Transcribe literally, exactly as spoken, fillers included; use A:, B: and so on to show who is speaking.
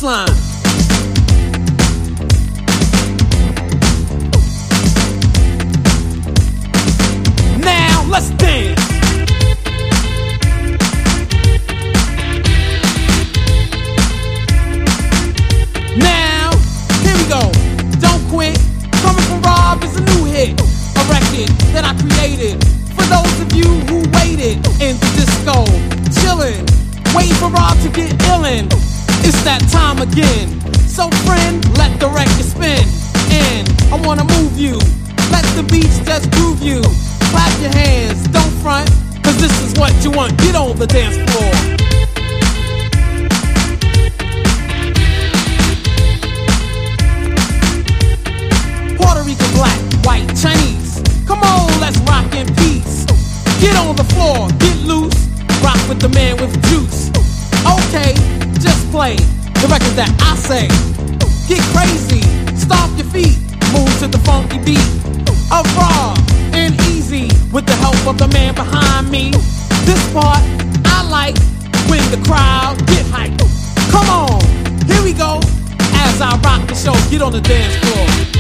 A: baseline. Now let's dance. Now, here we go. Don't quit. Coming from Rob is a new hit, a record that I created for those of you who waited in the disco, chillin', waiting for Rob to get illin'. It's that time again. So friend, let the record spin, and I wanna move you. Let the beats just groove you. Clap your hands, don't front, cause this is what you want. Get on the dance floor. Puerto Rican, black, white, Chinese. Come on, let's rock in peace. Get on the floor, get loose. Rock with the man with juice. Okay, just play the record that I say. Get crazy, stomp your feet. Move to the funky beat of Raw and Easy with the help of the man behind me. This part I like when the crowd get hyped. Come on, here we go. As I rock the show, get on the dance floor.